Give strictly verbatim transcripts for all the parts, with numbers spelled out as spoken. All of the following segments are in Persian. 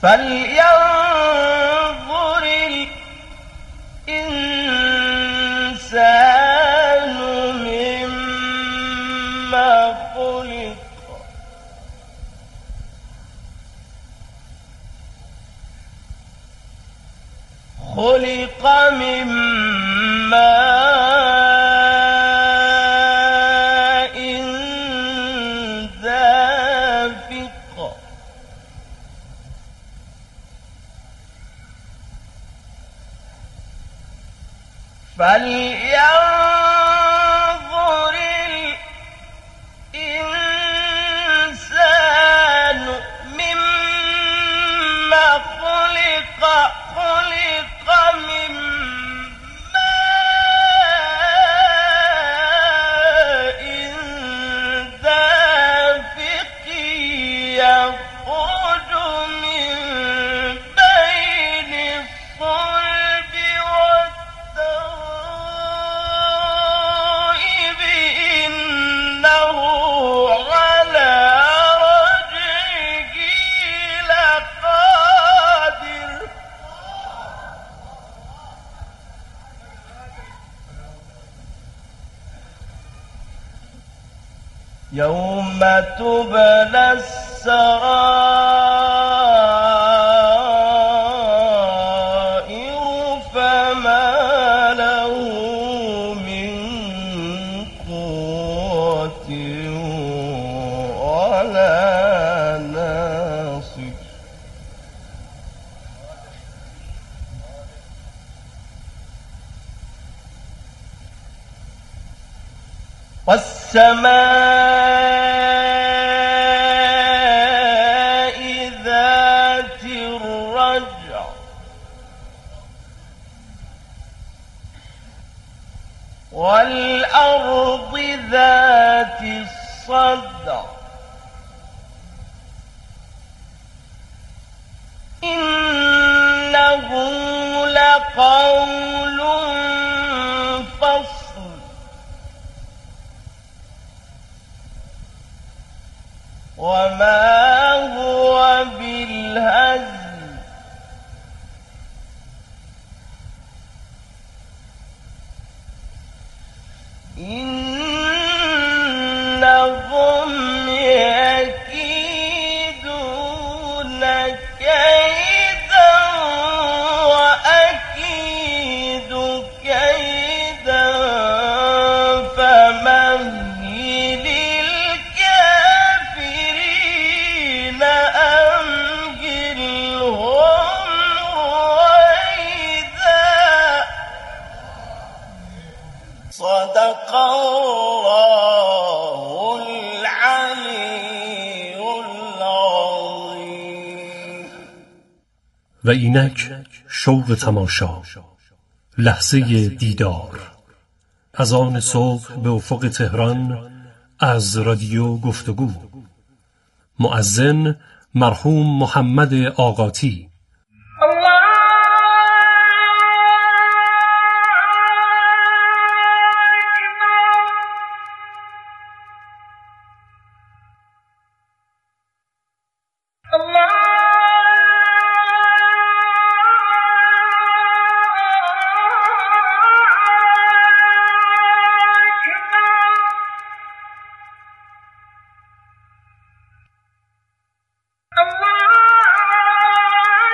فلينظر الإنسان مما خلق خلق من ماء دافق فلينظر الإنسان مما خلق خلق من ماء دافق يخرج من بين الصلب والترائب إنه على رجعه لقادر يوم تبلى السرائر فما له من قوة ولا ناصر والسماء ذات الرجع والأرض ذات الصدع إنه لقول فصل وما هو بالهزل إنهم يكيدون كيدا وأكيد كيدا فمهل الكافرين أمهلهم رويدا صدق الله العلي العظيم. و اینک شوق تماشا، لحظه دیدار، از آن صبح به افق تهران، از رادیو گفتگو. مؤذن مرحوم محمد آقاتی. Allah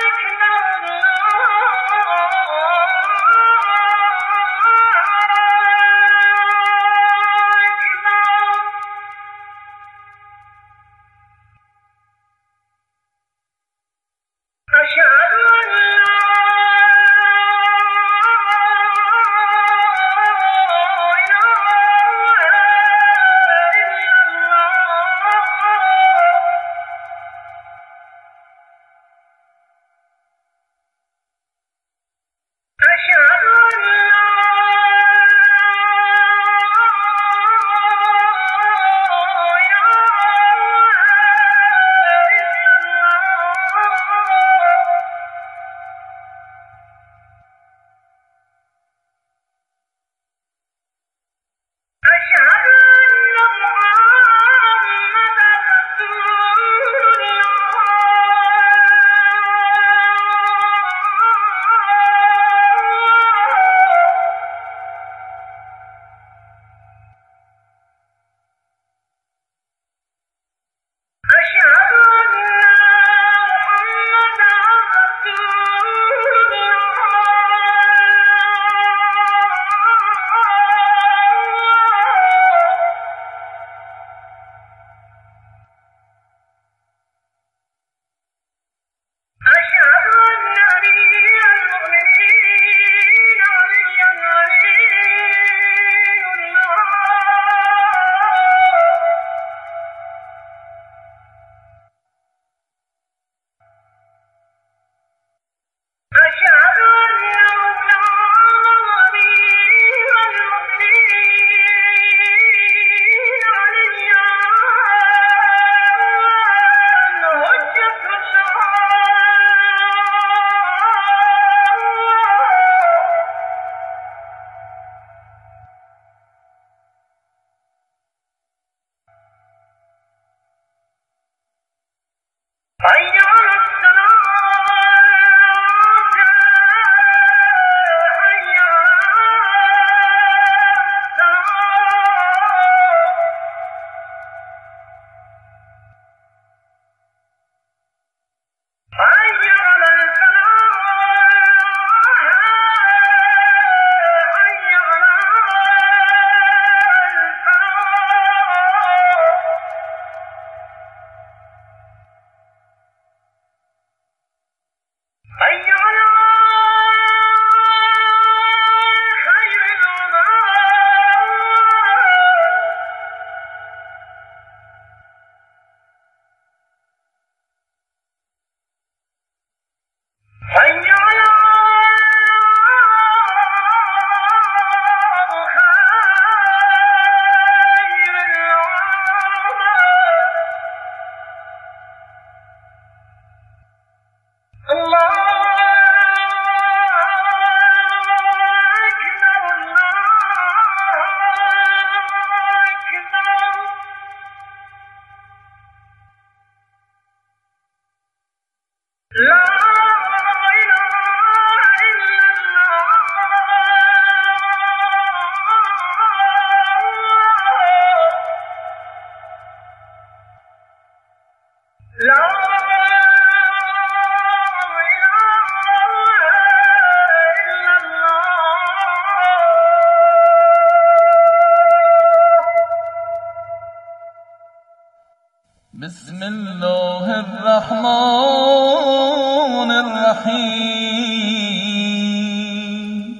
الرحيم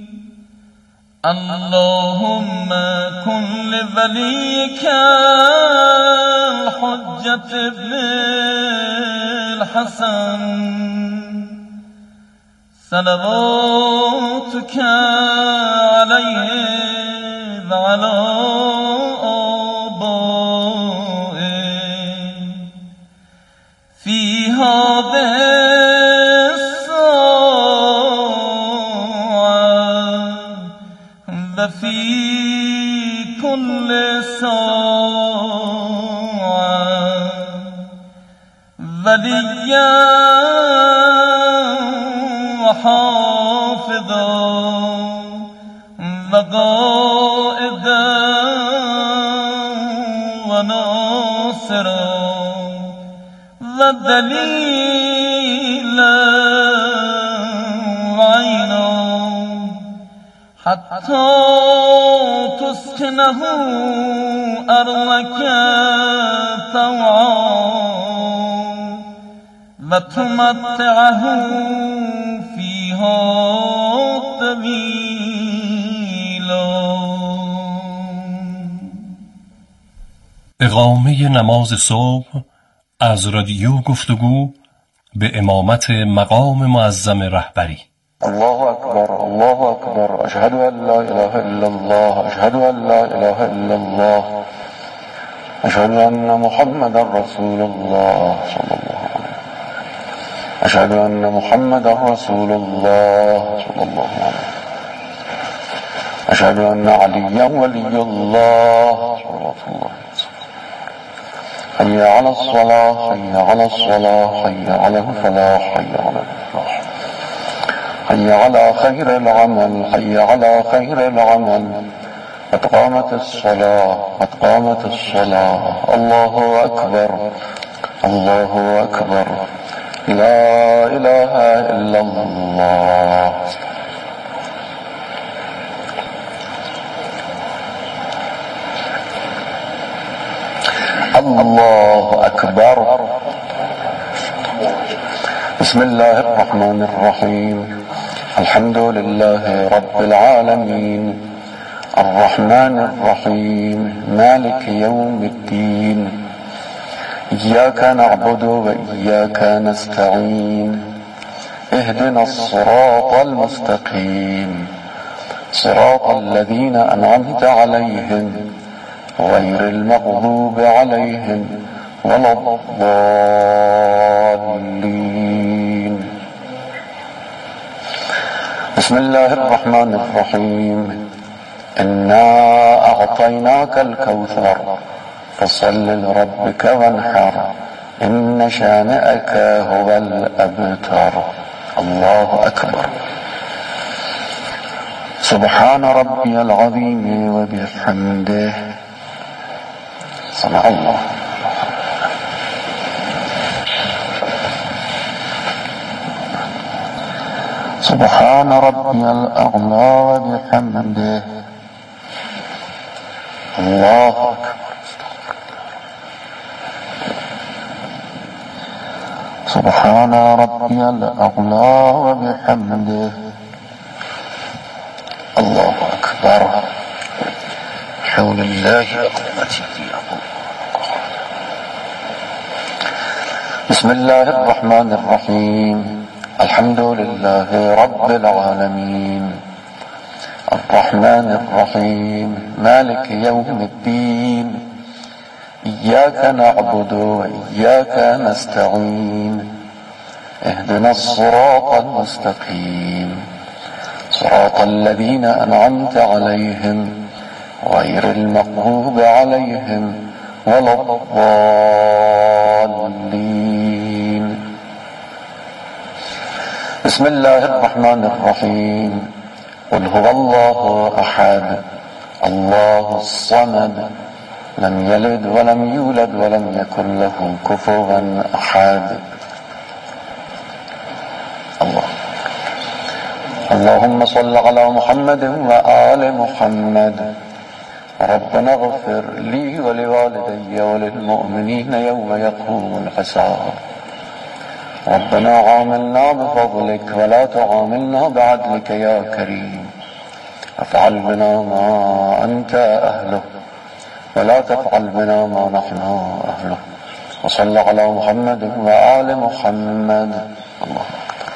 اللهم كن لوليك الحجة ابن الحسن صلواتك عليه وعلى آبائه في هذه الساعة وفي كل ساعة وليا وحافظا وقائدا وناصرا ودليلا وعينا حتى تسكنه أرضك طوعا وتمتعه فيها طويلا. اقامه نماز صبح از رادیو گفتگو به امامت مقام معظم رهبری. الله اکبر الله اکبر اشهد ان لا اله الا الله اشهد ان لا اله الا الله اشهد ان محمدا رسول الله صلی الله علیه اشهد ان محمدا رسول الله صلی الله علیه اشهد ان علیا ولی الله صلوات الله حي على الصلاة حي على الصلاة حي على الفلاح حي على الفلاح حي على خير العمل حي على خير العمل قد قامت الصلاة قد قامت الصلاة الله أكبر الله أكبر لا إله إلا الله. الله أكبر. بسم الله الرحمن الرحيم الحمد لله رب العالمين الرحمن الرحيم مالك يوم الدين إياك نعبد وإياك نستعين اهدنا الصراط المستقيم صراط الذين أنعمت عليهم غير المغضوب عليهم ولا الضالين. بسم الله الرحمن الرحيم إنا أعطيناك الكوثر فصل لربك وانحر إن شانئك هو الأبتر. الله أكبر. سبحان ربي العظيم وبحمده سمع الله. سبحان ربي الأعلى وبحمده الله أكبر. سبحان ربي الأعلى وبحمده الله أكبر. حول الله وقوته. بسم الله الرحمن الرحيم الحمد لله رب العالمين الرحمن الرحيم مالك يوم الدين إياك نعبد وإياك نستعين اهدنا الصراط المستقيم صراط الذين أنعمت عليهم غير المغضوب عليهم ولا الضالين. بسم الله الرحمن الرحيم قل هو الله أحد الله الصمد لم يلد ولم يولد ولم يكن له كفوا أحد. الله اللهم صل على محمد وآل محمد. ربنا اغفر لي ولوالدي وللمؤمنين يوم يقوم الحساب. ربنا عاملنا بفضلك ولا تعاملنا بعدلك يا كريم افعل بنا ما أنت أهله ولا تفعل بنا ما نحن أهله وصل على محمد وآل محمد. الله أكبر.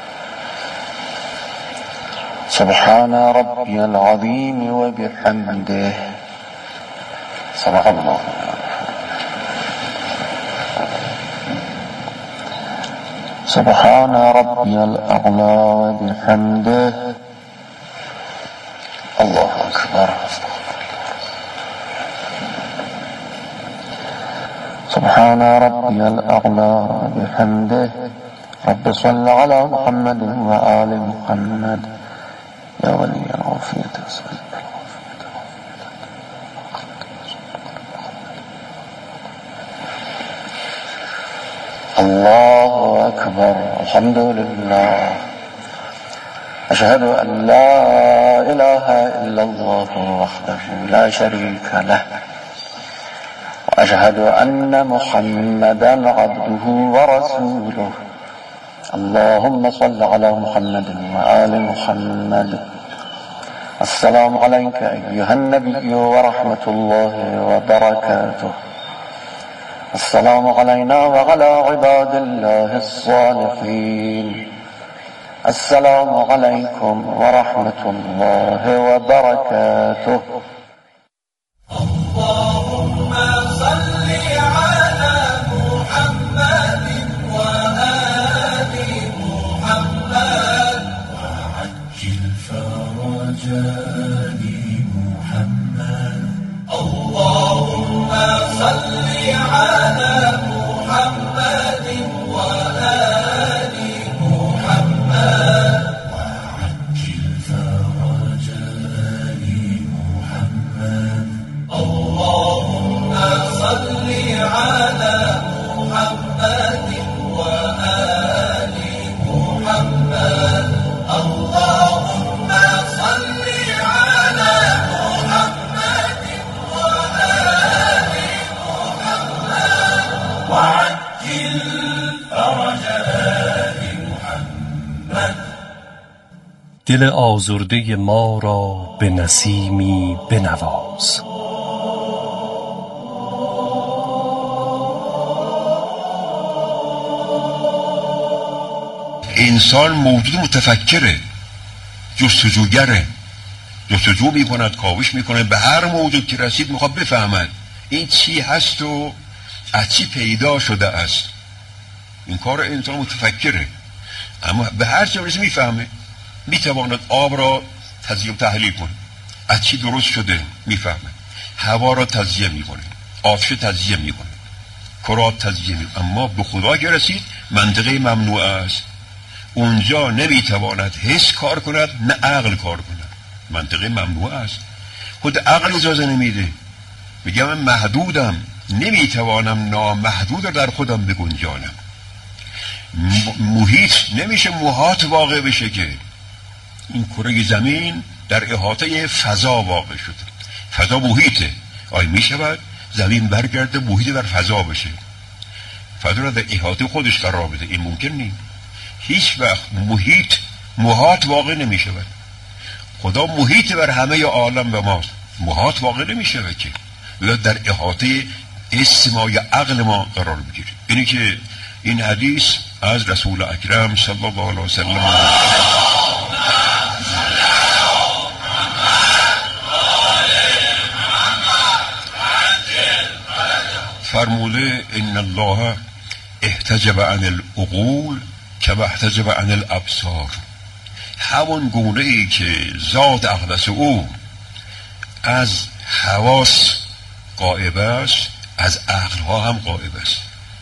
سبحان ربي العظيم وبحمده. صدق الله. سبحان ربي الأعلى وبحمده. الله أكبر. سبحان ربي الأعلى بحمده. رب صل على محمد وآل محمد يا ولي العافية. الله أكبر. الحمد لله. أشهد أن لا إله إلا الله وحده لا شريك له وأشهد أن محمدا عبده ورسوله. اللهم صل على محمد وآل محمد. السلام عليك أيها النبي ورحمة الله وبركاته. السلام علينا وعلى عباد الله الصالحين. السلام عليكم ورحمة الله وبركاته. اللهم صل على محمد وآل محمد وعجل فرج آل محمد. اللهم صل على محمد وآل محمد وعجل فرج آل محمد. اللهم صل على محمد وآل محمد. اللهم صل على محمد وآل محمد وعجل فرج آل محمد. دل آزرده ما را به نسیمی بنواز. انسان موجود متفکره، جستجوگره، جستجو میکند، کاوش میکنه، به هر موجود که رسید میخواد بفهمد این چی هست و از چی پیدا شده است. این کار انسان متفکره، اما به هر چی برسه میفهمه، میتواند آب را تجزیه و تحلیل کنه، از چی درست شده میفهمه، هوا را تجزیه میکنه، آتش تجزیه میکنه، کرات تجزیه میکنه. اما به خدا که رسید منطقه ممنوع است. اونجا نمیتواند حس کار کند نه عقل کار کند. منطقه ممنوع است. خود عقل اجازه نمیده. میگم من محدودم، نمیتوانم نامحدود در خودم بگنجانم. محیط نمیشه محاط واقع بشه که این کره زمین در احاطه فضا واقع شده. فضا محیطه. آیا میشود زمین برگرده محیط بر فضا بشه؟ فضا را در احاطه خودش قرار بده؟ این ممکن نیست. هیچ وقت محیط محاط واقع نمی شود. خدا محیط بر همه عالم و ماست، محاط واقع نمی شود که یا در احاطه اسم ما یا عقل ما قرار بگیره. اینی که این حدیث از رسول اکرم صلی الله علیه وسلم فرموده ان الله احتجب عن العقول که احتجب عن الابصار. همون گونه ای که ذات اقدس او از حواس غائب است، از عقل ها هم غائب است.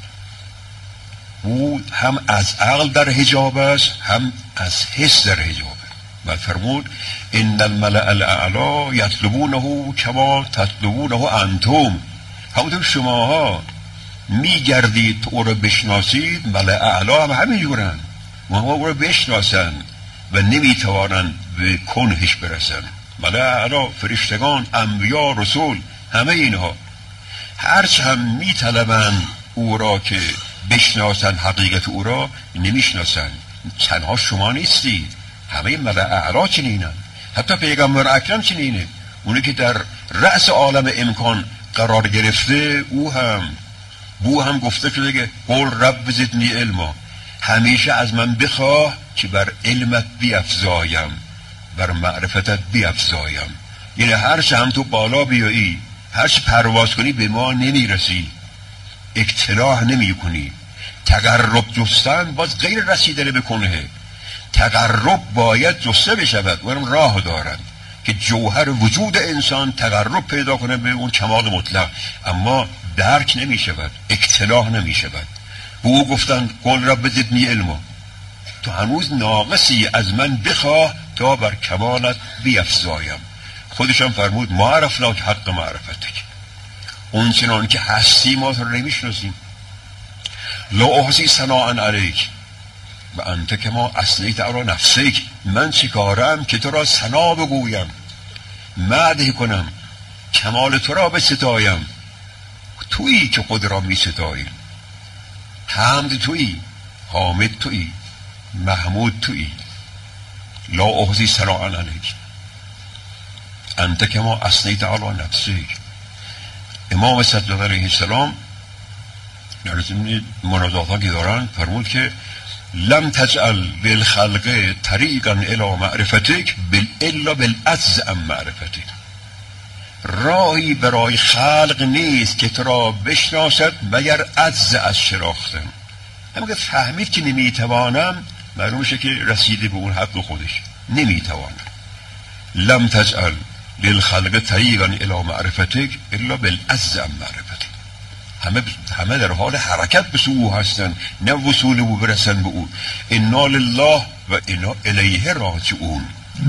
او هم از عقل در حجاب است، هم از حس در حجاب است. و فرمود ان الملأ الاعلی یطلبونه کما تطلبونه انتم. همونطور شماها میگردید تو او رو بشناسید، ملأ اعلی هم همینجورن، اونها او رو بشناسن و نمیتوانند به کنهش برسن. ملأ اعلی فرشتگان، انبیا، رسول، همه اینها هرچه هم میطلبند او را که بشناسن حقیقت او را نمیشناسن. تنها شما نیستی، همه ملأ اعلی چنینن، حتی پیغمبر اکرم چنینه. اونی که در رأس عالم امکان قرار گرفته، او هم بو هم گفته شده که قول رب زدنی علما، همیشه از من بخواه که بر علمت بیفزایم، بر معرفتت بیفزایم. یعنی هر چه هم تو بالا بیایی، هر چه پرواز کنی به ما نمیرسی، اکتلاح نمی کنی. تقرب جستن باز غیر رسیدن به کنه. تقرب باید جسته بشود، ورم راه دارند که جوهر وجود انسان تقرب پیدا کنه به اون کمال مطلق، اما درک نمی شود، اکتلاح نمی شود. به او گفتن قل رب زدنی علما، تو هنوز ناقصی، از من بخواه تا بر کمالت بیفزایم. خودشم فرمود ما عرفناک حق معرفتک، اون چنان که هستی ما تو نمیشناسیم. لا احصی ثناء علیک و انت کما اثنیت علی نفسک، من چیکارم که تو را ثنا بگویم، مدح کنم، کمال تو را بستایم. تویی که خود را می ستایی، حمد تویی، حامد تویی، محمود تویی. لا احصی ثناء علیک انت کما اثنیت علی نفسک. امام صدق علیه السلام در مناظاتا که دارن فرمود که لم تجعل بالخلق طریقا الی معرفتک الا بالعجز عن معرفتک، راهی برای خلق نیست که تو را بشناسد مگر عجز از شناختن. همین که فهمید که نمیتوانم، معلوم شه که رسیده به اون حد خودش، نمیتوانم. لم تجعل للخلق طریقا الی معرفتک الا بالعجز عن معرفتک. همه همه در حال حرکت به سوی او هستند، نه وصول او برسن به او. انا لله و انا الیه راجعون.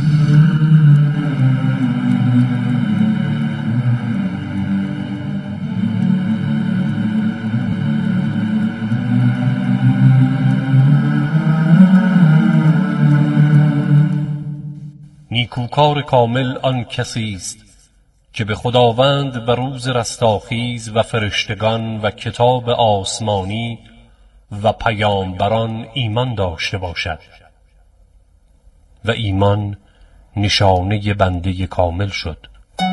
نیکوکار کامل آن کسی است که به خداوند و روز رستاخیز و فرشتگان و کتاب آسمانی و پیامبران ایمان داشته باشد و ایمان نشانه بنده کامل شد.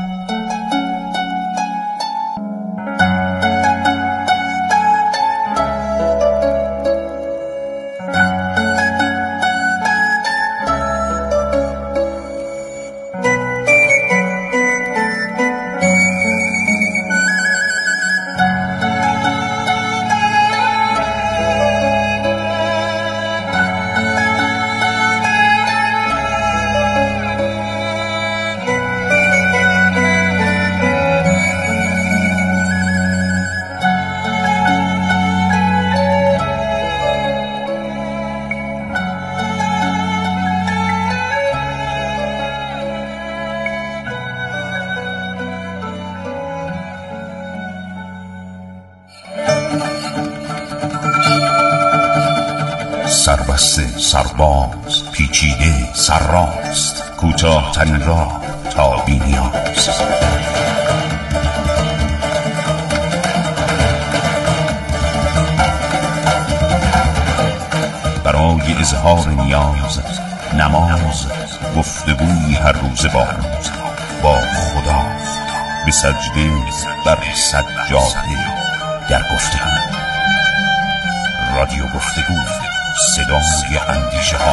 سربسته، سرباز، پیچیده، سرراست، کوتاه ترین راه تا بی‌نیاز. برای اظهار نیاز، نماز، گفتگوی هر روز با با خدا، به سجده بر سجاده در گفتگو. رادیو گفتگو، صدای اندیشه ها.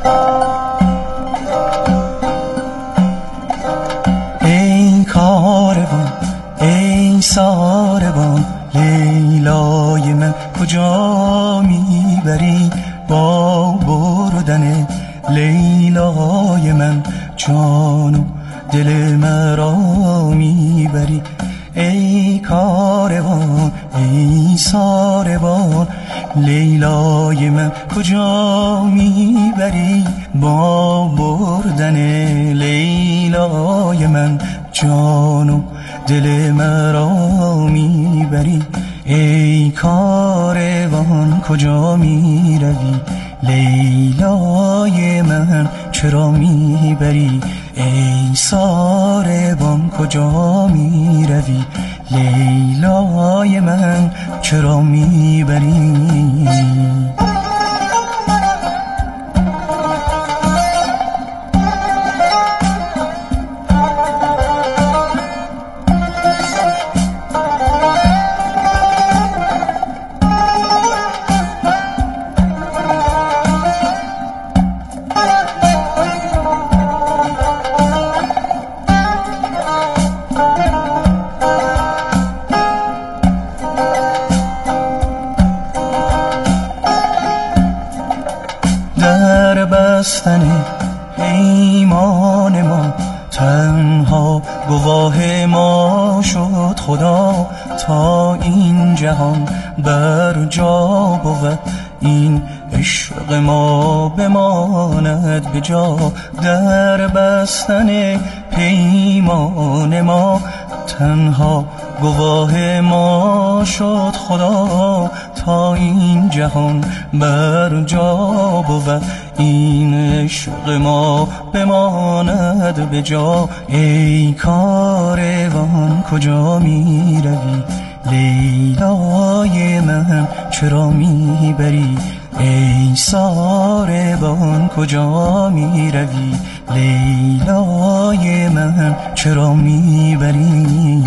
ای کاروان ای ساربان لیلای من کجا میبری؟ با بردن لیلای من جان و دل مرا میبری. ای کاروان ای ساربان لیلای من کجا میبری؟ با بردن لیلای من جان و دل مرا میبری. ای کاروان کجا میروی؟ لیلای من چرا میبری؟ ای ساربان کجا میروی؟ لیلای من چرا میبری؟ در بستن پیمان ما تنها گواه ما شد خدا، تا این جهان بر جا بود این عشق ما بماند به جا. در بستن پیمان ما تنها گواه ما شد خدا، تا این جهان بر جا بود این عشق ما بماند به جا. ای کاروان کجا می روی؟ لیلای من چرا میبری؟ ای ساربان کجا می روی؟ لیلای من چرا میبری؟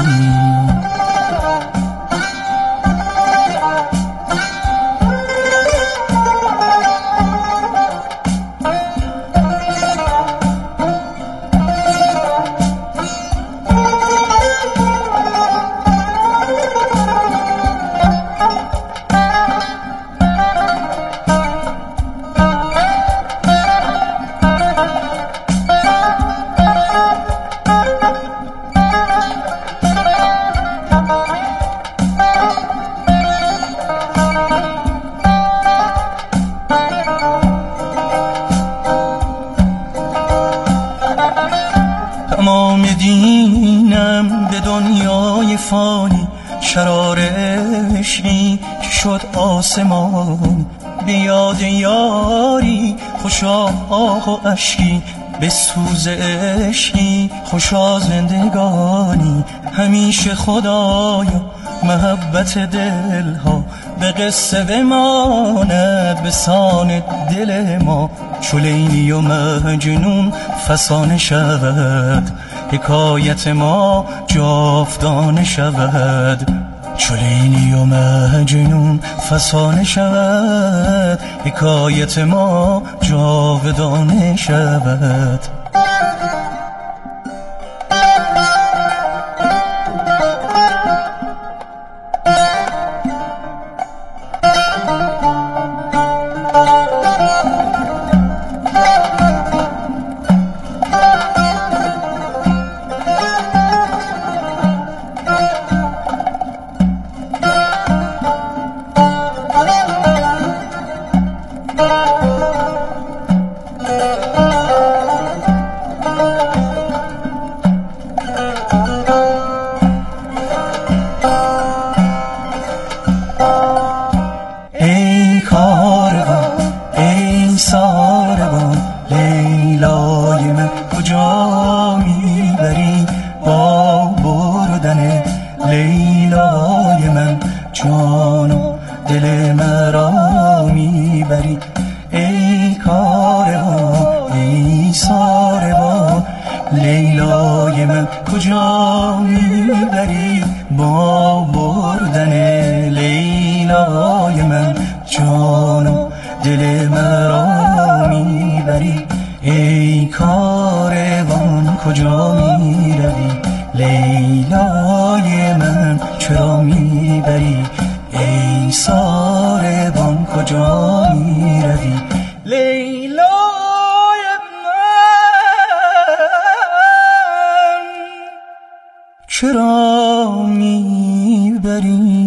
تمام دینم به دنیای فانی، شرار عشقی که شد آسمان. به یاد یاری خوشا آه و اشکی، به سوز عشقی خوشا زندگانی. همیشه خدایا محبت دلها به قصه بماند به سان دل ما. چو لیلی و مجنون فسانه شود، حکایت ما جاودانه شود. چو لیلی و مجنون فسانه شود، حکایت ما جاودانه شود. ای کاروان ای ساربان لیلای من کجا میبری؟ با بردن لیلای من جان و دل مرا میبری. ای کاروان ای ساربان لیلای من کجا میبری؟ با بردن لیلای من جان و دل مرا میبری. ای کاروان کجا می روی لیلای من چرا می بری ای ساربان کجا می روی لیلای من چرا می بری